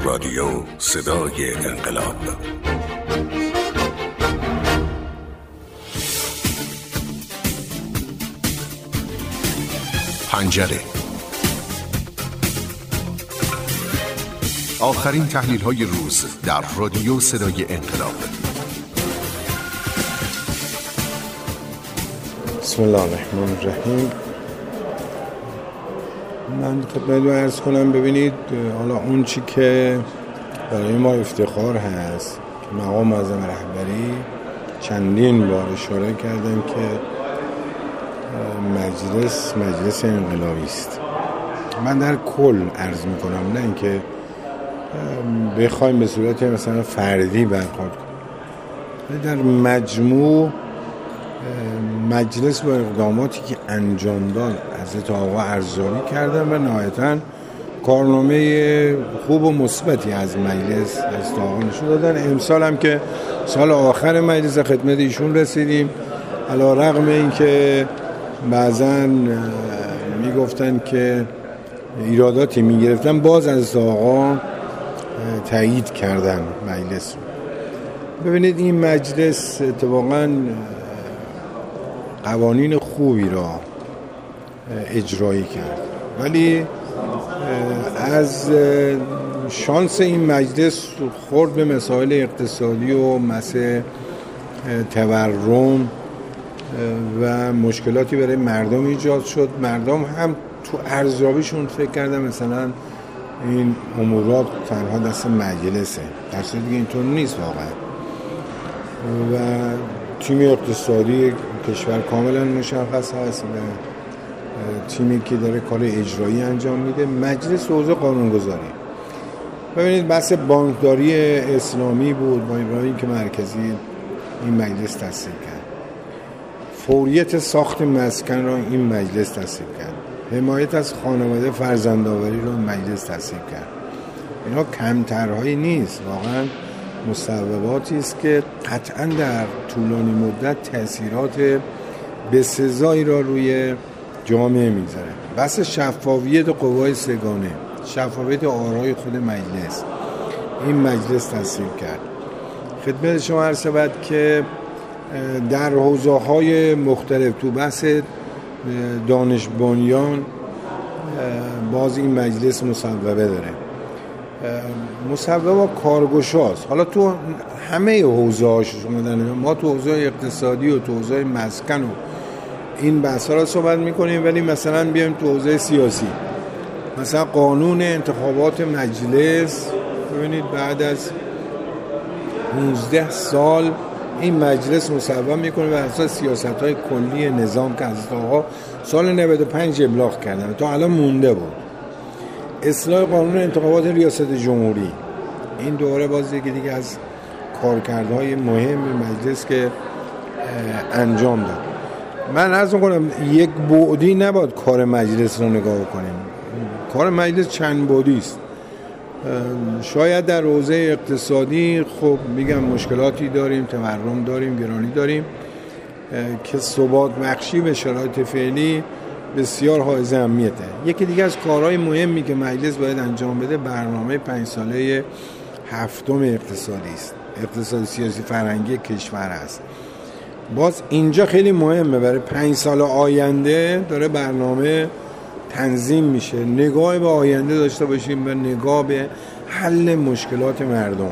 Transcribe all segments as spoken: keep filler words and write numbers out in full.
رادیو صدای انقلاب. پنجره. آخرین تحلیل های روز در رادیو صدای انقلاب. بسم الله الرحمن الرحیم. من خدمتتون عرض کنم ببینید، حالا اون چی که برای ما افتخار هست که مقام معظم رهبری چندین بار اشاره کردن که مجلس مجلس انقلابی است. من در کل عرض میکنم، نه اینکه بخوایم به صورت مثلا فردی برخورد کنیم. در مجموع مجلس با اقداماتی که انجام داد حضرت آقا ارزیابی کردن و نهایتاً کارنامه خوب و مثبتی از مجلس حضرت آقا نشون دادن. امسال هم که سال آخر مجلس خدمت ایشون رسیدیم، علی رغم اینکه بعضاً میگفتن که ایراداتی میگرفتن، باز از آقا تایید کردن مجلس. ببینید این مجلس اتفاقاً قوانین خوبی را اجرایی کرد، ولی از شانس این مجلس خورد به مسائل اقتصادی و مسائل تورم و مشکلاتی برای مردم ایجاد شد. مردم هم تو ارزیابیشون فکر کردن مثلا این امورات تنها دست مجلسه، در صورتی که اینطور نیست واقعا. و تیم اقتصادی کشور کاملا مشخص هست و تیمی که داره کار اجرایی انجام میده. مجلس حوزه قانونگذاری، ببینید بحث بانکداری اسلامی بود با ابراهیم که مرکزی این مجلس تصویب کرد. فوریت ساخت مسکن را این مجلس تصویب کرد. حمایت از خانواده فرزندآوری را مجلس تصویب کرد. اینا کمترهایی نیست، واقعا مصوباتی است که قطعا در طولانی مدت تأثیرات بسزایی را روی جامعه میذاره. بحث شفافیت قوای سگانه، شفافیت آرای خود مجلس، این مجلس تصویب کرد. خدمت شما عرض شود که در حوزه‌های مختلف تو بحث دانش بنیان باز این مجلس مصوبه داره. مصوبه کارگشاست. حالا تو همه حوزه‌هاش شما در ما تو حوزه اقتصادی و تو حوزه مسکن و این بحث‌ها را صحبت می‌کنیم، ولی مثلا بیایم تو حوزه سیاسی، مثلا قانون انتخابات مجلس، ببینید بعد از پانزده سال این مجلس مصوب میکنه و اساس سیاست‌های کلی نظام که حضرت آقا سال نود و پنج ابلاغ کردن تا الان مونده بود. اصلاح قانون انتخابات ریاست جمهوری، این دوره بازی که دیگه از کارکردهای مهم مجلس که انجام داد. من عرض می‌کنم یک بعدی نباید کار مجلس رو نگاه کنیم. کار مجلس چند بعدی است. شاید در حوزه اقتصادی خب میگم مشکلاتی داریم، تورم داریم، گرانی داریم که ثبات بخشی به شرایط فعلی بسیار حائز اهمیته. یکی دیگه از کارهای مهمی که مجلس باید انجام بده برنامه پنج ساله هفتم اقتصادی است. اقتصاد سیاسی فرهنگی کشور است. باز اینجا خیلی مهمه، برای پنج سال آینده داره برنامه تنظیم میشه. نگاه به آینده داشته باشیم و نگاه به حل مشکلات مردم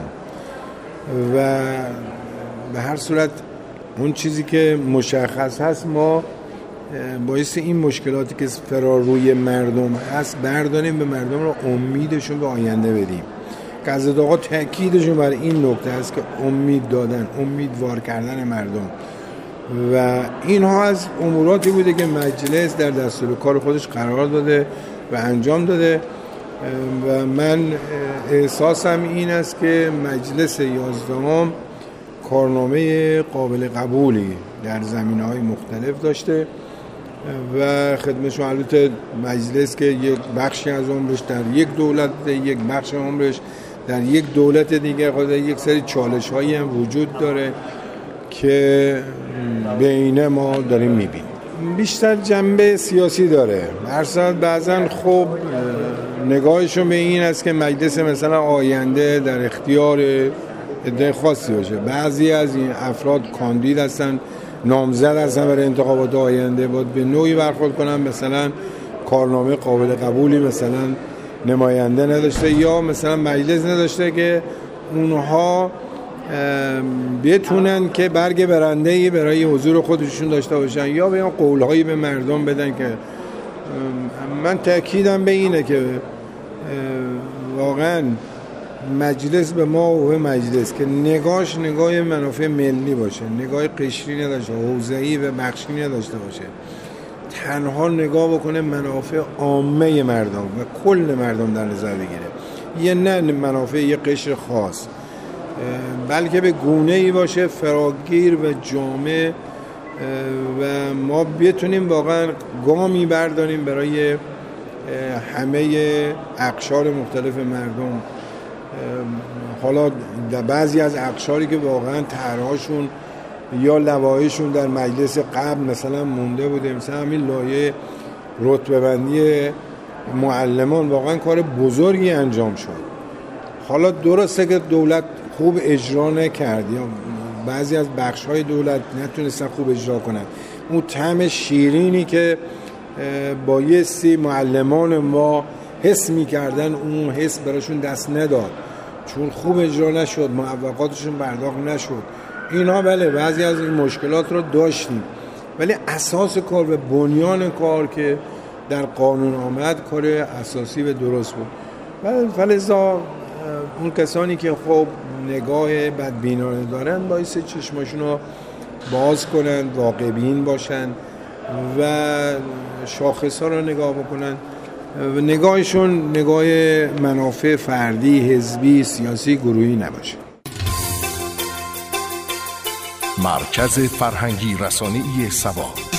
و به هر صورت اون چیزی که مشخص هست ما باعث این مشکلاتی که فرار روی مردم هست برداریم، به مردم رو امیدشون به آینده بدیم. که حضرت آقا تأکیدشون بر این نکته است که امید دادن، امیدوار کردن مردم و اینها از اموراتی بوده که مجلس در دستور کار خودش قرار داده و انجام داده و من احساسم این است که مجلس یازدهم کارنامه قابل قبولی در زمینه‌های مختلف داشته و خدمتشون البته مجلس که یک بخشی از عمرش در یک دولت، یک بخش عمرش در یک دولت دیگه، خود یک سری چالش‌هایی هم وجود داره که بین ما داریم می‌بینیم. بیشتر جنبه سیاسی داره. هر ساعت بعضن خب نگاهشون به این است که مجلس مثلا آینده در اختیار عده خاصی باشه. بعضی از این افراد کاندید هستن، نامزد هستن برای انتخابات آینده، باید به نوعی برخورد کنن مثلا کارنامه قابل قبولی مثلا نماینده نداشته یا مثلا مجلس نداشته که اونها بتونن که برگ برنده‌ای برای حضور خودشون داشته باشن یا بیان قولهایی به مردم بدن. که من تأکیدم به اینه که واقعا مجلس به ما و به مجلس که نگاهش نگاه منافع ملی باشه، نگاه قشری نداشته، حوزه‌ای و بخشی نداشته باشه، تنها نگاه بکنه منافع عامه مردم و کل مردم در نظر بگیره، یه نه منافع یه قشر خاص، بلکه به گونه‌ای باشه فراگیر و جامع و ما بتونیم واقعا گامی برداریم برای همه اقشار مختلف مردم. حالا بعضی از اقشاری که واقعا طرح‌هاشون یا لوایحشون در مجلس قبل مثلا مونده بوده، مثلا همین لایحه رتبه بندی معلمان واقعا کار بزرگی انجام شد. حالا درسته که دولت خوب اجرا نکرد یا بعضی از بخش‌های دولت نتونستن خوب اجرا کنن، اون طعم شیرینی که بایستی معلمان ما حس می‌کردن اون حس براشون دست نداد، چون خوب اجرا نشد، معوقاتشون پرداخت نشد. اینا بله بعضی از این مشکلات رو داشتیم، ولی اساس کار و بنیان کار که در قانون آمد کار اساسی و درست بود. فلذا اون کسانی که خب نگاه بدبینانه دارن باعث چشماشون رو باز کنن، واقع بین باشن و شاخص ها رو نگاه بکنن و نگاهشون نگاه منافع فردی، حزبی، سیاسی، گروهی نباشه. مرکز فرهنگی رسانه‌ای سبا.